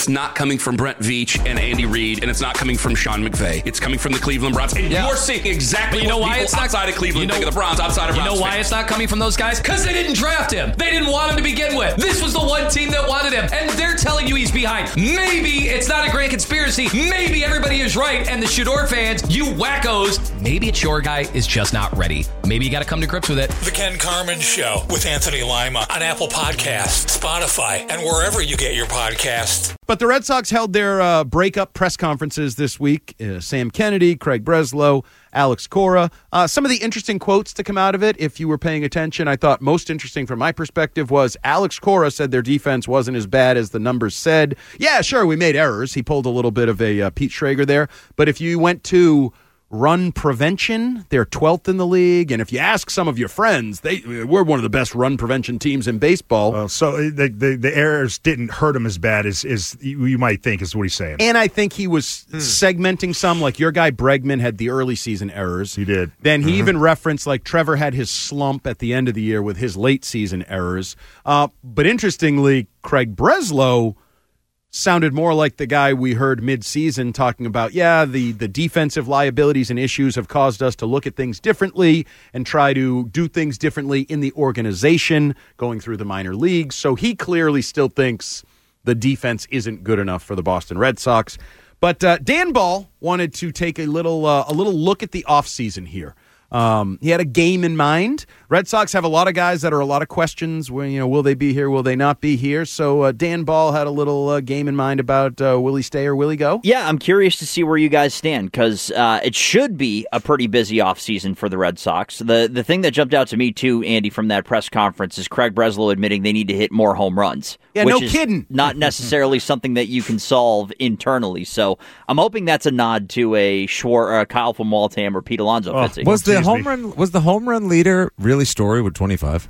it's not coming from Brent Veach and Andy Reid, and it's not coming from Sean McVay. It's coming from the Cleveland Browns. And you're seeing exactly what people outside of Cleveland think of the Browns, outside of Browns. You know why it's not coming from those guys? Because they didn't draft him. They didn't want him to begin with. This was the one team that wanted him, and they're telling you he's behind. Maybe it's not a grand conspiracy. Maybe everybody is right, and the Shador fans, you wackos, maybe it's your guy is just not ready. Maybe you got to come to grips with it. The Ken Carman Show with Anthony Lima on Apple Podcasts, Spotify, and wherever you get your podcasts. But the Red Sox held their breakup press conferences this week. Sam Kennedy, Craig Breslow, Alex Cora. Some of the interesting quotes to come out of it, if you were paying attention, I thought most interesting from my perspective was Alex Cora said their defense wasn't as bad as the numbers said. Yeah, sure, we made errors. He pulled a little bit of a Pete Schrager there. But if you went to run prevention, they're 12th in the league. And if you ask some of your friends, we're one of the best run prevention teams in baseball. So the errors didn't hurt him as bad as you might think is what he's saying. And I think he was segmenting some, like your guy Bregman had the early season errors. He did. Then he even referenced like Trevor had his slump at the end of the year with his late season errors. But interestingly, Craig Breslow sounded more like the guy we heard mid-season talking about, the defensive liabilities and issues have caused us to look at things differently and try to do things differently in the organization going through the minor leagues. So he clearly still thinks the defense isn't good enough for the Boston Red Sox. But Dan Ball wanted to take a little look at the offseason here. He had a game in mind. Red Sox have a lot of guys that are a lot of questions. Will they be here? Will they not be here? So Dan Ball had a little game in mind about will he stay or will he go? Yeah, I'm curious to see where you guys stand because it should be a pretty busy offseason for the Red Sox. The thing that jumped out to me too, Andy, from that press conference is Craig Breslow admitting they need to hit more home runs. Yeah, which no is kidding. Not necessarily something that you can solve internally. So I'm hoping that's a nod to a Kyle from Waltham or Pete Alonso. Was the home run leader really Story with 25?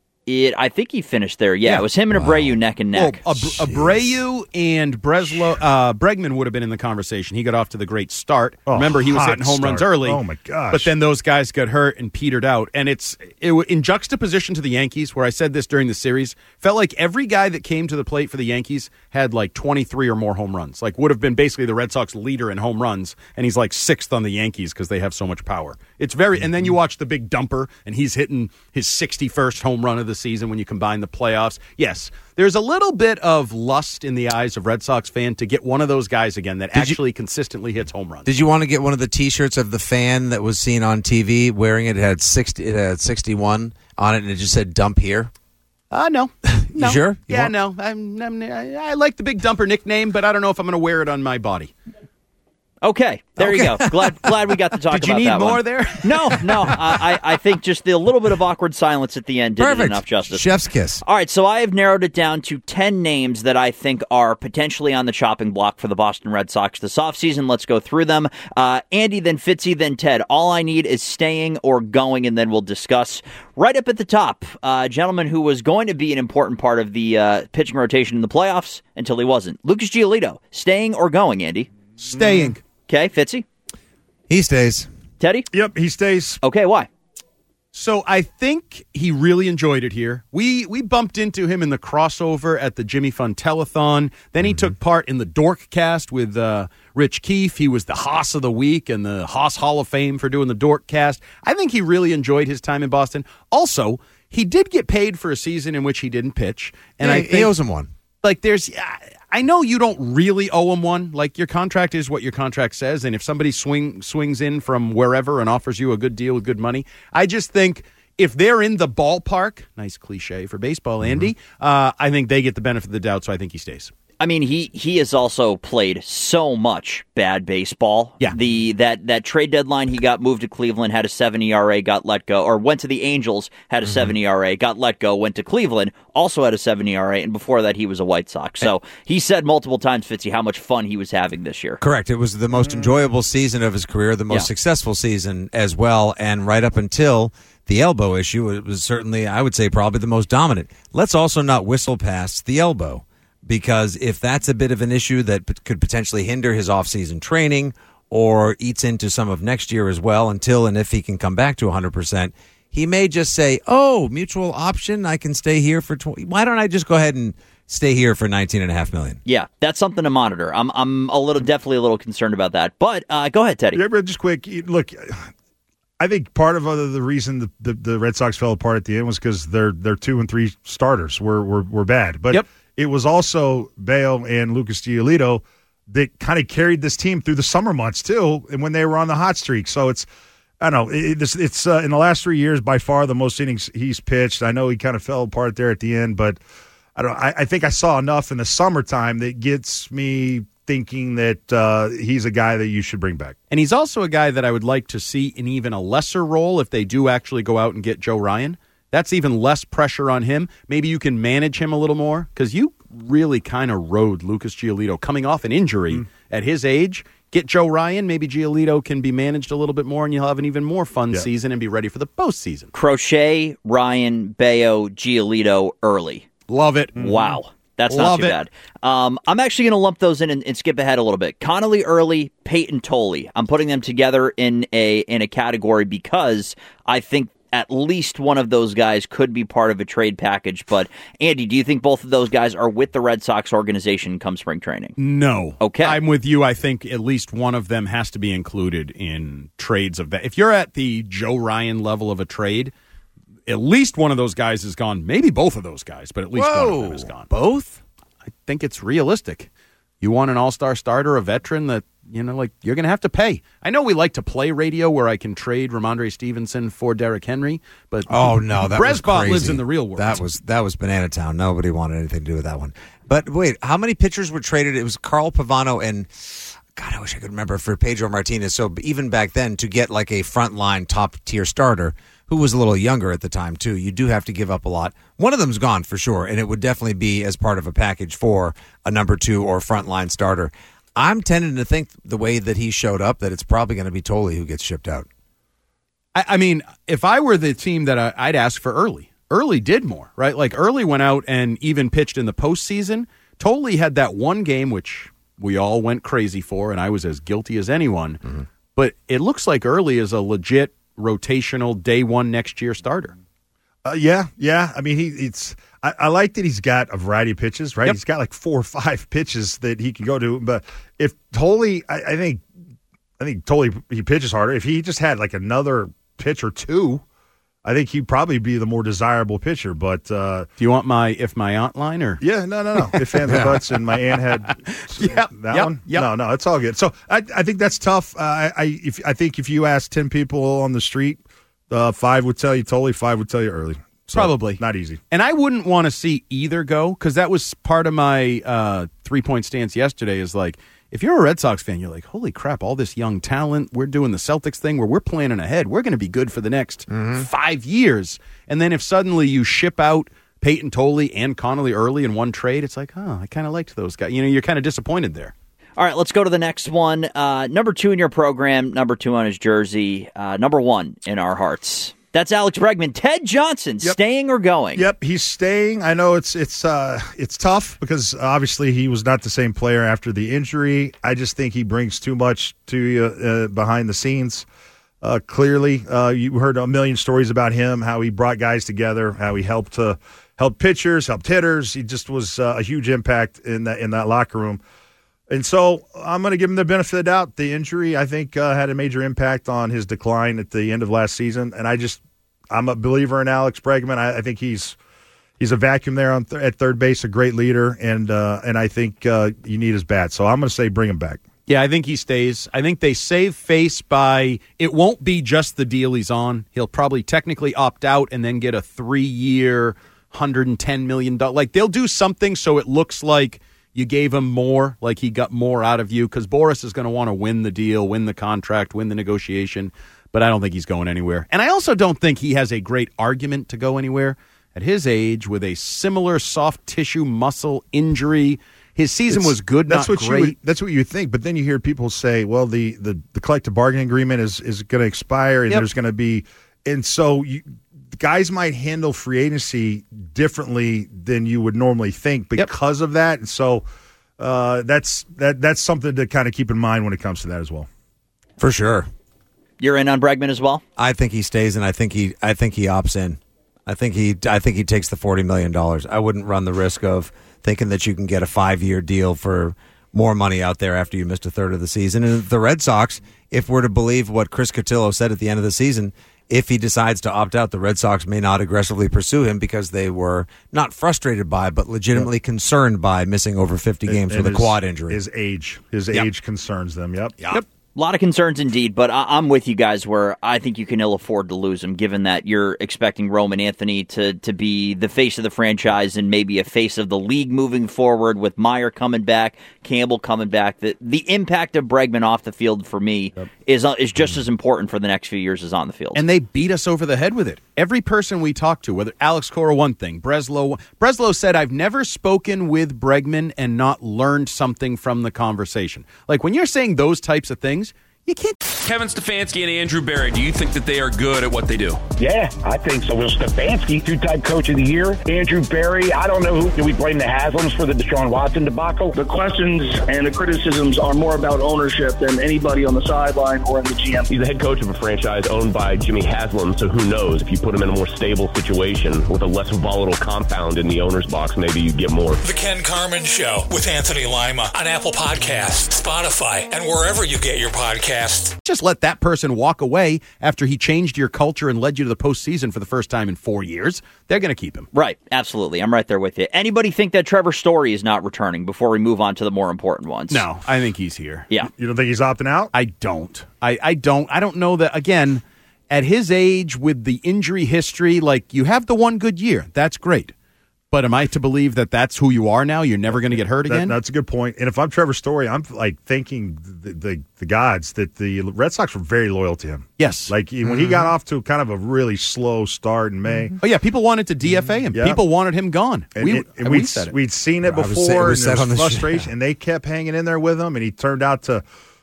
I think he finished there. Yeah, it was him and Abreu neck and neck. Abreu and Bregman would have been in the conversation. He got off to the great start. Remember, he was hitting home runs early. Oh, my gosh. But then those guys got hurt and petered out. And it in juxtaposition to the Yankees, where I said this during the series, felt like every guy that came to the plate for the Yankees had like 23 or more home runs. Like would have been basically the Red Sox leader in home runs. And he's like sixth on the Yankees because they have so much power. It's very, and then you watch the big dumper and he's hitting his 61st home run of the season when you combine the playoffs. Yes, there's a little bit of lust in the eyes of Red Sox fan to get one of those guys again that consistently hits home runs. Did you want to get one of the T-shirts of the fan that was seen on TV wearing it? It had 61 on it, and it just said "dump here." No. You sure? No. I like the big dumper nickname, but I don't know if I'm going to wear it on my body. Okay, there you go. Glad we got to talk about that. Did you need more one. there? No. I think just the little bit of awkward silence at the end did enough justice. Chef's kiss. All right, so I have narrowed it down to 10 names that I think are potentially on the chopping block for the Boston Red Sox this offseason. Let's go through them. Andy, then Fitzy, then Ted. All I need is staying or going, and then we'll discuss. Right up at the top, a gentleman who was going to be an important part of the pitching rotation in the playoffs until he wasn't. Lucas Giolito, staying or going, Andy? Staying. Okay, Fitzy? He stays. Teddy? Yep, he stays. Okay, why? So I think he really enjoyed it here. We bumped into him in the crossover at the Jimmy Fun Telethon. Then he took part in the Dorkcast with Rich Keefe. He was the Haas of the Week and the Haas Hall of Fame for doing the Dorkcast. I think he really enjoyed his time in Boston. Also, he did get paid for a season in which he didn't pitch. And I think he owes him one. Like I know you don't really owe him one. Like your contract is what your contract says, and if somebody swings in from wherever and offers you a good deal with good money, I just think if they're in the ballpark, nice cliche for baseball, Andy, I think they get the benefit of the doubt, so I think he stays. I mean, he has also played so much bad baseball. Yeah. That trade deadline, he got moved to Cleveland, had a 7 ERA, got let go, or went to the Angels, had a 7 ERA, got let go, went to Cleveland, also had a 7 ERA, and before that he was a White Sox. So he said multiple times, Fitzy, how much fun he was having this year. Correct. It was the most enjoyable season of his career, the most successful season as well, and right up until the elbow issue, it was certainly, I would say, probably the most dominant. Let's also not whistle past the elbow. Because if that's a bit of an issue that could potentially hinder his offseason training or eats into some of next year as well, until and if he can come back to 100%, he may just say, mutual option, I can stay here for 20. Why don't I just go ahead and stay here for $19.5 million. Yeah, that's something to monitor. I'm definitely a little concerned about that. But go ahead, Teddy. Yeah, just quick. Look, I think part of the reason the Red Sox fell apart at the end was because their 2 and 3 starters were bad. But it was also Bello and Lucas Giolito that kind of carried this team through the summer months too, and when they were on the hot streak. So it's in the last 3 years by far the most innings he's pitched. I know he kind of fell apart there at the end, but I think I saw enough in the summertime that gets me thinking that he's a guy that you should bring back. And he's also a guy that I would like to see in even a lesser role if they do actually go out and get Joe Ryan. That's even less pressure on him. Maybe you can manage him a little more because you really kind of rode Lucas Giolito coming off an injury at his age. Get Joe Ryan, maybe Giolito can be managed a little bit more, and you'll have an even more fun season and be ready for the postseason. Crochet, Ryan, Bello, Giolito early. Love it. Wow. That's not too bad. I'm actually going to lump those in and skip ahead a little bit. Connolly early, Peyton Tolley. I'm putting them together in a category because I think at least one of those guys could be part of a trade package. But, Andy, do you think both of those guys are with the Red Sox organization come spring training? No. Okay. I'm with you. I think at least one of them has to be included in trades of that. If you're at the Joe Ryan level of a trade, at least one of those guys is gone. Maybe both of those guys, but at least one of them is gone. Both? I think it's realistic. You want an all-star starter, a veteran that, you're going to have to pay. I know we like to play radio where I can trade Ramondre Stevenson for Derrick Henry, but Bresbot lives in the real world. That was Banana Town. Nobody wanted anything to do with that one. But wait, how many pitchers were traded? It was Carl Pavano and, God, I wish I could remember, for Pedro Martinez. So even back then, to get like a frontline top-tier starter who was a little younger at the time, too, you do have to give up a lot. One of them's gone for sure, and it would definitely be as part of a package for a number 2 or frontline starter. I'm tending to think the way that he showed up that it's probably going to be Tolley who gets shipped out. I mean, if I were the team that I'd ask for Early. Early did more, right? Like Early went out and even pitched in the postseason. Tolley had that one game, which we all went crazy for, and I was as guilty as anyone. Mm-hmm. But it looks like Early is a legit rotational day one next year starter. Yeah. I mean, I like that he's got a variety of pitches, right? Yep. He's got like 4 or 5 pitches that he can go to. But if Tolley, I think Tolley, he pitches harder. If he just had like another pitch or 2, I think he'd probably be the more desirable pitcher. But do you want my if my aunt line or? Yeah, no. If fans and buts and my aunt had that one. Yep. No, it's all good. So I think that's tough. I think if you ask 10 people on the street, 5 would tell you Tolley, 5 would tell you Early. So, probably. Not easy. And I wouldn't want to see either go because that was part of my 3-point stance yesterday is like, if you're a Red Sox fan, you're like, holy crap, all this young talent. We're doing the Celtics thing where we're planning ahead. We're going to be good for the next 5 years. And then if suddenly you ship out Peyton Tolley and Connolly Early in one trade, it's like, I kind of liked those guys. You're kind of disappointed there. All right, let's go to the next one. Number 2 in your program, number 2 on his jersey, number 1 in our hearts. That's Alex Bregman. Ted Johnson, staying or going? Yep, he's staying. I know it's tough because obviously he was not the same player after the injury. I just think he brings too much to you behind the scenes. Clearly, you heard a million stories about him, how he brought guys together, how he helped pitchers, helped hitters. He just was a huge impact in that locker room. And so I'm going to give him the benefit of the doubt. The injury, I think, had a major impact on his decline at the end of last season. And I'm a believer in Alex Bregman. I think he's a vacuum there at third base, a great leader, and I think you need his bat. So I'm going to say bring him back. Yeah, I think he stays. I think they save face by it won't be just the deal he's on. He'll probably technically opt out and then get a 3-year, $110 million. Like they'll do something so it looks like you gave him more, like he got more out of you, because Boris is going to want to win the deal, win the contract, win the negotiation, but I don't think he's going anywhere. And I also don't think he has a great argument to go anywhere. At his age, with a similar soft tissue muscle injury, his season was good, not great. That's what you think, but then you hear people say, well, the collective bargaining agreement is going to expire, and there's going to be – and so guys might handle free agency differently than you would normally think because of that. And so that's something to kind of keep in mind when it comes to that as well. For sure. You're in on Bregman as well? I think he stays, and I think he opts in. I think he takes the $40 million. I wouldn't run the risk of thinking that you can get a 5-year deal for more money out there after you missed a third of the season. And the Red Sox, if we're to believe what Chris Cotillo said at the end of the season, if he decides to opt out, the Red Sox may not aggressively pursue him because they were not frustrated by, but legitimately concerned by missing over 50 games with a quad injury. His age concerns them. Yep. A lot of concerns indeed, but I'm with you guys where I think you can ill afford to lose him, given that you're expecting Roman Anthony to be the face of the franchise and maybe a face of the league moving forward with Meyer coming back, Campbell coming back. The impact of Bregman off the field for me is just as important for the next few years as on the field. And they beat us over the head with it. Every person we talked to, whether Alex Cora one thing, Breslow said, I've never spoken with Bregman and not learned something from the conversation. Like when you're saying those types of things, you can't. Kevin Stefanski and Andrew Berry, do you think that they are good at what they do? Yeah, I think so. Well, Stefanski, two-time coach of the year. Andrew Berry, I don't know who. Do we blame the Haslams for the Deshaun Watson debacle? The questions and the criticisms are more about ownership than anybody on the sideline or in the GM. He's the head coach of a franchise owned by Jimmy Haslam, so who knows? If you put him in a more stable situation with a less volatile compound in the owner's box, maybe you get more. The Ken Carman Show with Anthony Lima on Apple Podcasts, Spotify, and wherever you get your podcasts. Just let that person walk away after he changed your culture and led you to the postseason for the first time in 4 years. They're going to keep him. Right. Absolutely. I'm right there with you. Anybody think that Trevor Story is not returning before we move on to the more important ones? No, I think he's here. Yeah. You don't think he's opting out? I don't. I don't know that, again, at his age with the injury history, like you have the one good year. That's great. But am I to believe that that's who you are now? You're never going to get hurt again? That's a good point. And if I'm Trevor Story, I'm like thanking the gods that the Red Sox were very loyal to him. Yes. Like when he got off to kind of a really slow start in May. Oh, yeah. People wanted to DFA him. Yeah. People wanted him gone. We'd seen it before. And there was frustration, and they kept hanging in there with him, and he turned out to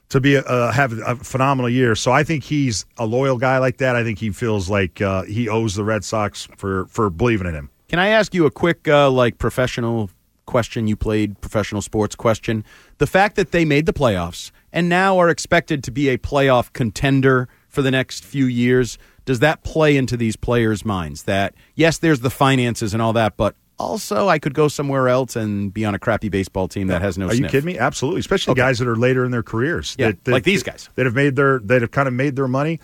have a phenomenal year. So I think he's a loyal guy like that. I think he feels like he owes the Red Sox for believing in him. Can I ask you a quick, professional question? You played professional sports question. The fact that they made the playoffs and now are expected to be a playoff contender for the next few years, does that play into these players' minds that, yes, there's the finances and all that, but also I could go somewhere else and be on a crappy baseball team that has no sniff? Are you kidding me? Absolutely. Especially guys that are later in their careers. Yeah, like these guys. That have kind of made their money.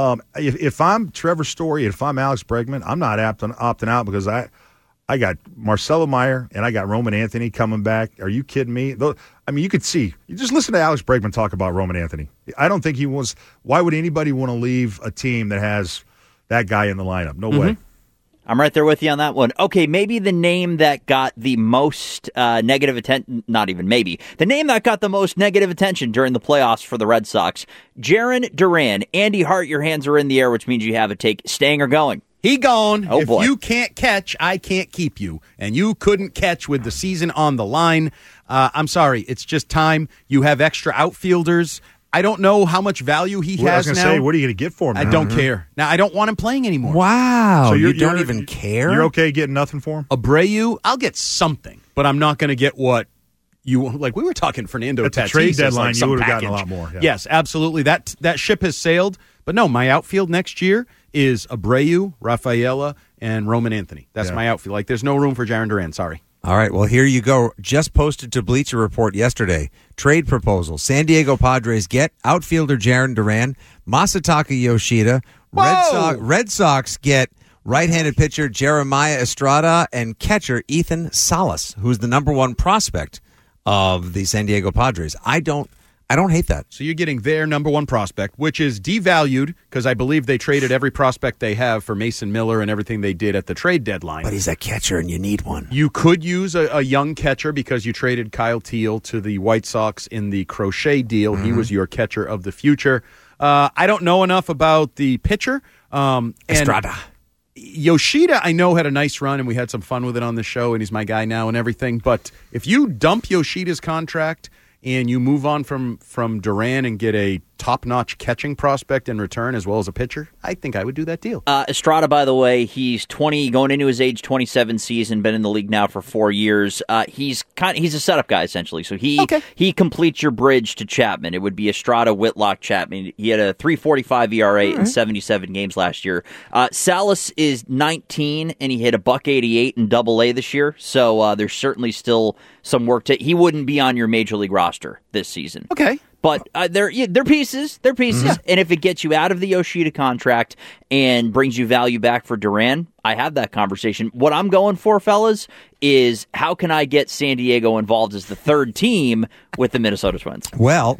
If I'm Trevor Story, if I'm Alex Bregman, I'm not opting out because I got Marcelo Meyer and I got Roman Anthony coming back. Are you kidding me? I mean, you could see. You just listen to Alex Bregman talk about Roman Anthony. I don't think he was. Why would anybody want to leave a team that has that guy in the lineup? No way. I'm right there with you on that one. Okay, maybe the name that got the most negative attention, not even maybe, the name that got the most negative attention during the playoffs for the Red Sox, Jarren Duran. Andy Hart, your hands are in the air, which means you have a take. Staying or going? He gone. Oh, boy. If you can't catch, I can't keep you. And you couldn't catch with the season on the line. I'm sorry. It's just time. You have extra outfielders. I don't know how much value he has now. I was going to say, what are you going to get for him? I don't care. Now, I don't want him playing anymore. Wow. So you don't even care? You're okay getting nothing for him? Abreu, I'll get something, but I'm not going to get what you like. We were talking Fernando Tatis. At the trade deadline, like you would have package. gotten a lot more. Yeah. Yes, absolutely. That ship has sailed. But no, my outfield next year is Abreu, Rafaela, and Roman Anthony. That's my outfield. Like, there's no room for Jarren Duran. Sorry. All right, well, here you go. Just posted to Bleacher Report yesterday. Trade proposal. San Diego Padres get outfielder Jarren Duran, Masataka Yoshida. Red Sox get right-handed pitcher Jeremiah Estrada and catcher Ethan Salas, who's the number one prospect of the San Diego Padres. I don't hate that. So you're getting their number one prospect, which is devalued because I believe they traded every prospect they have for Mason Miller and everything they did at the trade deadline. But he's a catcher and you need one. You could use a young catcher because you traded Kyle Teal to the White Sox in the Crochet deal. He was your catcher of the future. I don't know enough about the pitcher. Estrada. Yoshida, I know, had a nice run, and we had some fun with it on the show, and he's my guy now and everything. But if you dump Yoshida's contract and you move on from Duran and get a top-notch catching prospect in return as well as a pitcher, I think I would do that deal. Estrada, by the way, he's 20, going into his age 27 season, been in the league now for 4 years. He's a setup guy, essentially. So he completes your bridge to Chapman. It would be Estrada, Whitlock, Chapman. He had a 3.45 ERA in 77 games last year. Salas is 19, and he hit a $188 in Double-A this year. So there's certainly still some work to. He wouldn't be on your major league roster this season. Okay. But they're pieces. They're pieces. Mm-hmm. And if it gets you out of the Yoshida contract and brings you value back for Duran, I have that conversation. What I'm going for, fellas, is how can I get San Diego involved as the third team with the Minnesota Twins? Well,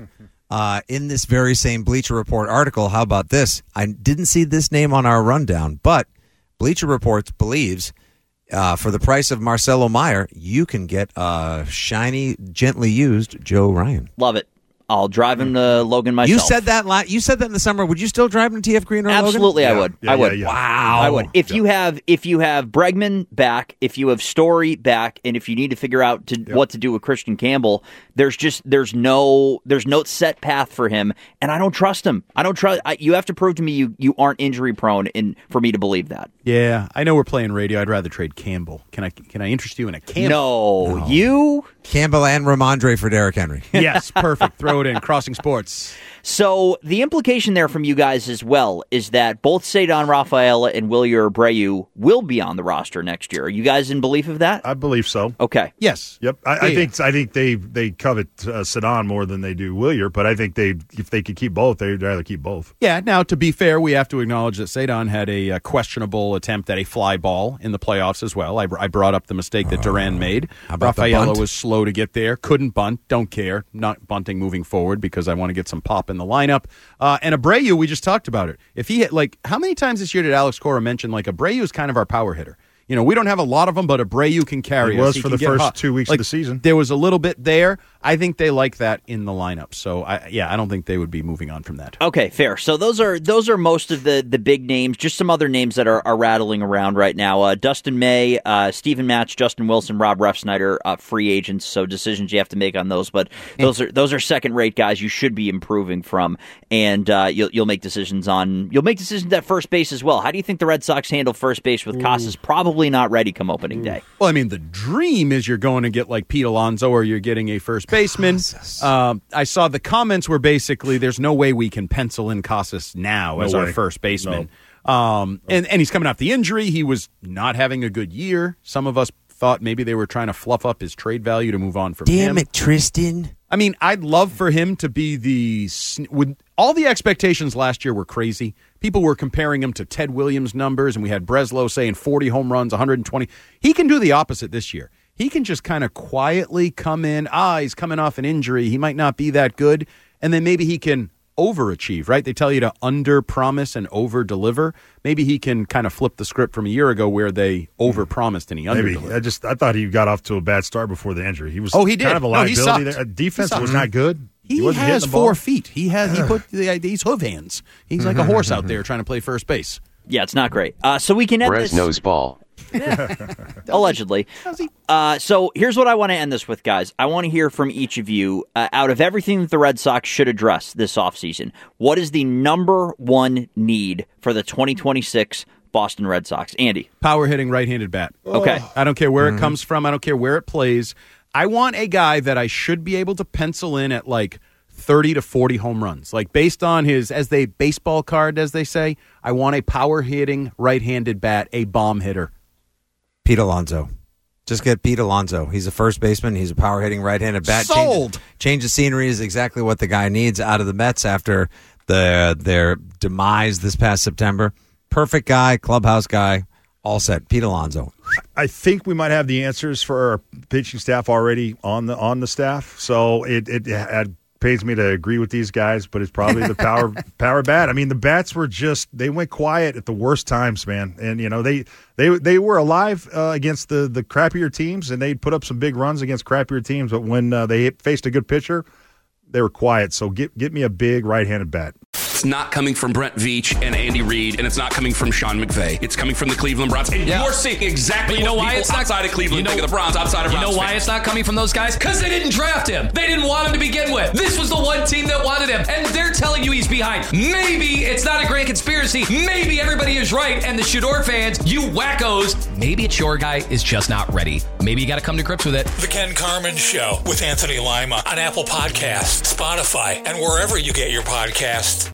in this very same Bleacher Report article, how about this? I didn't see this name on our rundown, but Bleacher Report believes for the price of Marcelo Meyer, you can get a shiny, gently used Joe Ryan. Love it. I'll drive him to Logan myself. You said that in the summer. Would you still drive him to TF Green or Absolutely, Logan? I would. I would. Yeah. Wow. I would. If you have Bregman back, if you have Story back, and if you need to figure out what to do with Christian Campbell, there's no set path for him, and I don't trust him. You have to prove to me you aren't injury prone for me to believe that. Yeah, I know we're playing radio. I'd rather trade Campbell. Can I interest you in a Campbell? No. You Campbell and Ramondre for Derrick Henry. Yes, perfect. Throw it in. Crossing Sports. So the implication there from you guys as well is that both Cedar Rafaela and Wilyer Abreu will be on the roster next year. Are you guys in belief of that? I believe so. Okay. Yes. Yep. I think they covet Cedar more than they do Wilyer, but I think if they could keep both, they'd rather keep both. Yeah. Now, to be fair, we have to acknowledge that Cedar had a questionable attempt at a fly ball in the playoffs as well. I brought up the mistake that Duran made. Rafaela was slow to get there, couldn't bunt, don't care, not bunting moving forward because I want to get some pop in the lineup. And Abreu, we just talked about it. If he hit, how many times this year did Alex Cora mention, Abreu is kind of our power hitter? We don't have a lot of them, but Abreu can carry us. It was for the first 2 weeks of the season. There was a little bit there. I think they like that in the lineup. So, I don't think they would be moving on from that. Okay, fair. So those are most of the big names. Just some other names that are rattling around right now. Dustin May, Steven Matz, Justin Wilson, Rob Refsnyder, free agents. So decisions you have to make on those. But those are second-rate guys you should be improving from. And you'll make decisions at first base as well. How do you think the Red Sox handle first base with Casas probably not ready come opening day? Well, the dream is you're going to get Pete Alonso or you're getting a first baseman. I saw the comments were basically there's no way we can pencil in Casas now as our first baseman. No. And he's coming off the injury. He was not having a good year. Some of us thought maybe they were trying to fluff up his trade value to move on from him. Damn it, Tristan. I'd love for him to be with all the expectations last year were crazy. People were comparing him to Ted Williams numbers, and we had Breslow saying 40 home runs, 120. He can do the opposite this year. He can just kind of quietly come in. He's coming off an injury. He might not be that good, and then maybe he can overachieve, right? They tell you to under-promise and over-deliver. Maybe he can kind of flip the script from a year ago where they over-promised and he under-delivered. I thought he got off to a bad start before the injury. He was he did. kind of a liability there. Defense was not good. He has 4 feet. He put these hoof hands. He's like a horse out there trying to play first base. Yeah, it's not great. So we can end Fresno's ball. Allegedly. So here's what I want to end this with, guys. I want to hear from each of you. Out of everything that the Red Sox should address this offseason, what is the number one need for the 2026 Boston Red Sox? Andy. Power hitting right-handed bat. Okay. I don't care where it comes from. I don't care where it plays. I want a guy that I should be able to pencil in at 30 to 40 home runs. Based on his, baseball card, as they say, I want a power-hitting right-handed bat, a bomb hitter. Pete Alonso. Just get Pete Alonso. He's a first baseman. He's a power-hitting right-handed bat. Sold. Change of scenery is exactly what the guy needs out of the Mets after their demise this past September. Perfect guy, clubhouse guy, all set. Pete Alonso. I think we might have the answers for our pitching staff already on the staff. So it pains me to agree with these guys, but it's probably the power bat. The bats were they went quiet at the worst times, man. And they were alive against the crappier teams, and they put up some big runs against crappier teams. But when they faced a good pitcher, they were quiet. So get me a big right-handed bat. It's not coming from Brent Veach and Andy Reid, and it's not coming from Sean McVay. It's coming from the Cleveland Browns. And you're seeing exactly what people outside of Cleveland think of the Browns, outside of Browns. You know why fans. it's not coming from those guys? Because they didn't draft him. They didn't want him to begin with. This was the one team that wanted him, and they're telling you he's behind. Maybe it's not a grand conspiracy. Maybe everybody is right, and the Shador fans, you wackos, maybe it's your guy is just not ready. Maybe you got to come to grips with it. The Ken Carman Show with Anthony Lima on Apple Podcasts, Spotify, and wherever you get your podcasts.